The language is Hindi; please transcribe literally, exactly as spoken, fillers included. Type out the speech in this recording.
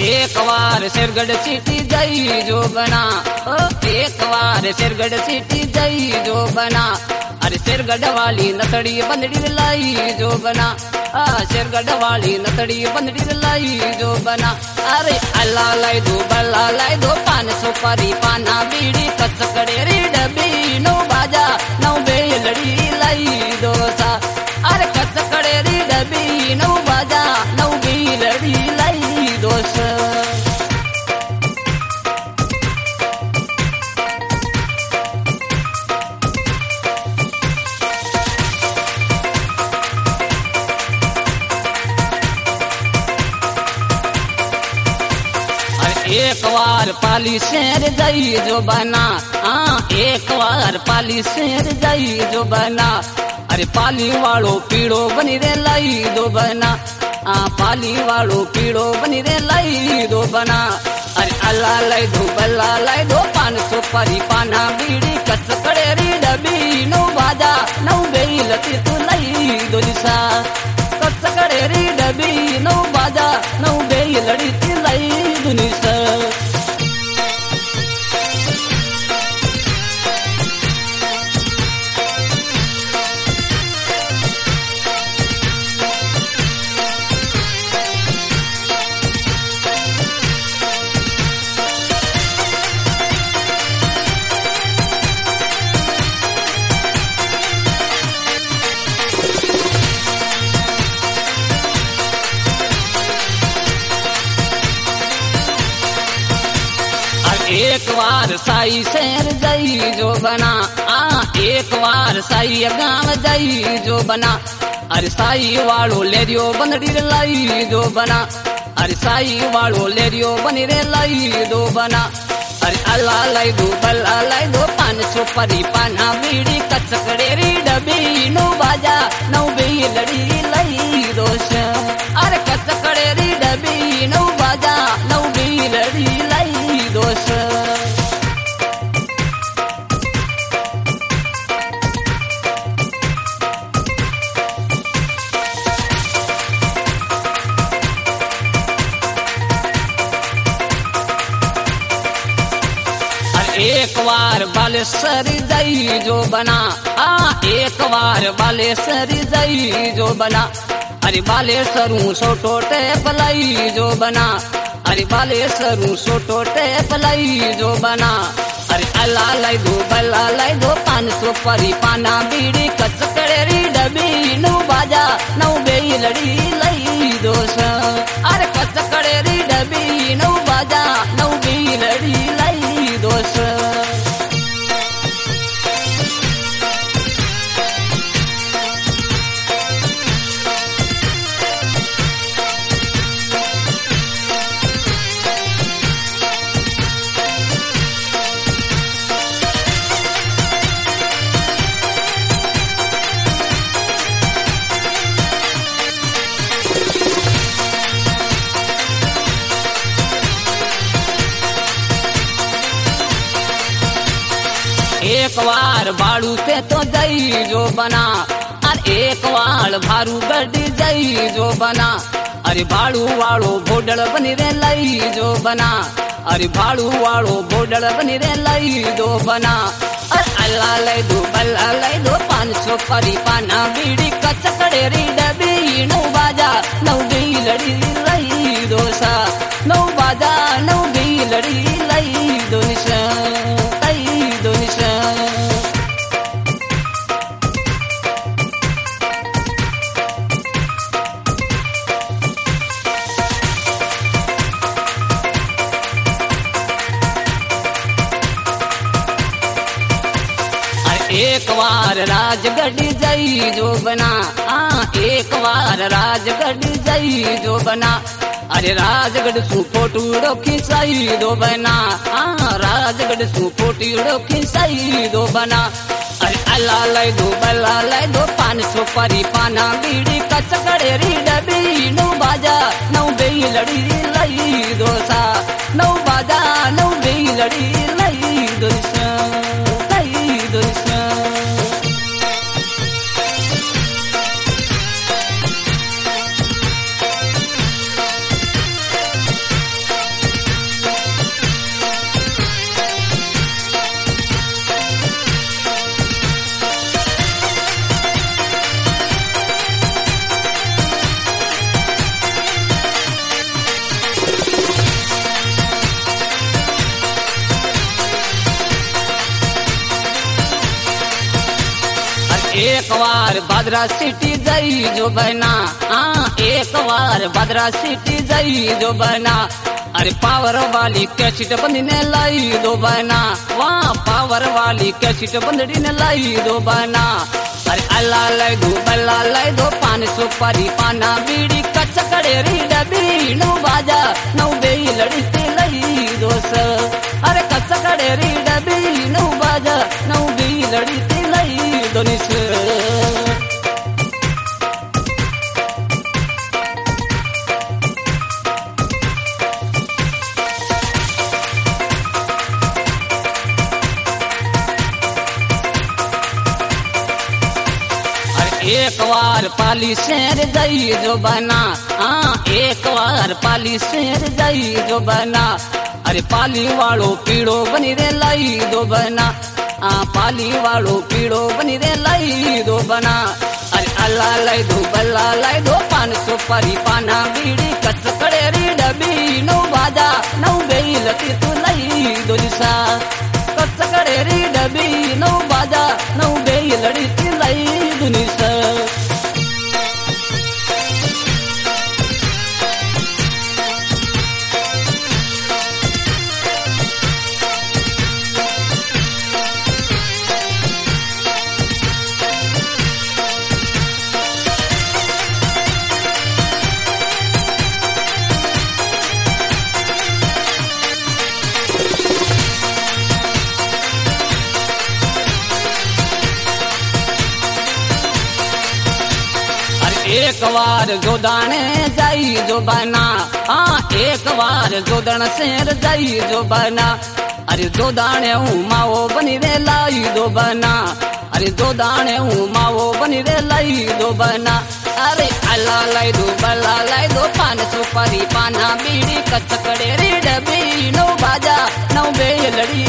एक बार सिरगढ़ सिटी जई जो बना, ओ एक बार सिरगढ़ सिटी जई जो बना। अरे सिरगढ़ वाली नथड़ी बंदड़ी लाई जो बना, आ सिरगढ़ वाली नथड़ी बंदड़ी लाई जो बना। अरे अल्लाह लाई दो बल्ला लाई दो पान सुपारी पाना बीड़ी कचकड़े री डबी नौ बाजा नौ बेलड़ी लाई दो सा। अरे कचकड़े री डबी नौ बाजा नौ बेलड़ी लाई दो सा। एक बार पाली शेर जई जो बना, हाँ एक बार पाली शेर जई जो बना। अरे पाली वालो पीड़ो बनी रे लाई दो बना, हाँ पाली वालो पीड़ो बनी रे लाई दो बना। अरे अल्लाह लाई दो बल्ला लाई दो पान सुपारी पाना बीड़ी कचकड़े री डबी नौ बाजा नौ बेलती तू लाई दो दिशा। कचकड़े री डबी नौ बाजा नौ बेलड़ी तू लाई दो निशा। एक बार साई शेर जई जो बना, आ एक बार साई गाँव जई जो बना। अरे साई वालो लेरियो बंदड़ी लाई जो बना, अरे साई वालो लेरियो बनी रे लाई दो बना। अरे अल्लाह लाई दो बल्ला लाई दो पान सुपारी पाना बीड़ी कचकड़े री डबी नौ बाजा नौ बेलड़ी लाई दो सा। अरे कचकड़े री डबी नौ बाजा नौ बेलड़ी लाई दो सा। एक बार बालेश्वर जई जो बना, आ एक बार बालेश्वर जई जो बना। अरे बालेश्वर सोटो टेप लाई जो बना, अरे बालेश्वर सोटो टेप लाई जो बना। अरे अल्लाह लाई दो बल्ला लाई दो पान सुपारी पाना बीड़ी कचकड़े री डबी नौ बाजा नौ बेलड़ी लाई दो सा। अरे कचकड़े री डबी नौ बाजा नौ बेलड़ी लाई दो सा। एक बार बाड़ू पे तो जई जो बना, और एक बार भारू गड्डी जई जो बना। अरे बाड़ू वालो बोडल बनी रे लाई जो बना, अरे बाड़ू वालो बोडल बनी रे लाई दो बना। अरे अल्लाह लाई दो बल्ला लाई दो पान सुपारी पाना बीड़ी कचकड़े री डबी नौ बाजा नौ बेलड़ी लाई दो सा। नौ बाजा नौ बेलड़ी लाई दो निशा लाई दो निशा। एक बार राजगढ़ जई जो बना, आ एक बार राजगढ़ जई जो बना। अरे राजगढ़ सु फोटूड़ो खिंचाई दो बना, आ राजगढ़ सु फोटूड़ो खिंचाई दो बना। अरे अल्लाह लाई दो बल्ला लाई दो पान सुपारी पाना बीड़ी कचकड़े री डबी नौ बाजा नौ बेलड़ी लाई दो सा। नौ बाजा नौ बेलड़ी लाई दो सा लाई दो सा। एक बार भद्रा सिटी जाई जो बना हाँ एक बार भद्रा सिटी जाई जो बना अरे पावर वाली कैसेट बंदी ने लाई दो बना वहाँ पावर वाली कैसेट बंदड़ी ने लाई दो बना अरे अल्लाह लाई दो बल्ला लाई दो पान सुपारी पाना बीड़ी कच्चा कड़ेरी डबी नौ बाजा नौ बेई लड़ती लाई दोस अरे कच्चा कड़ेरी डबी नौ बाजा नौ बेई लड़ती लाई दोनिस एक बार पाली शेर जाई जो बना हाँ एक बार पाली शेर जाई जो बना अरे पाली वालों पीड़ो बनी रे लाई दो बना हाँ पाली वालों पीड़ो बनी रे लाई दो बना अरे अल्लाह लाई दो बल्ला लाई दो पान सुपारी पाना बीड़ी कच कड़ेरी डबी नौ बाजा नौ बेई लती तू लाई दो दिशा कच कड़ेरी डबी नौ बाजा नौ बेई लड़ी ती लाई दुनिसा एक बार जोदाने जाई जो बना हाँ एक बार जोदन शेर जाई जो बना अरे जोदाने हूँ माओ बनी रे लाई दो बना अरे जोदाने हूँ माओ बनी रे लाई दो बना अरे अल्लाह लाई दो बल्ला लाई दो पान सुपारी पाना बीड़ी कच कड़ेरी डबी नौ बाजा नौ बे लड़ी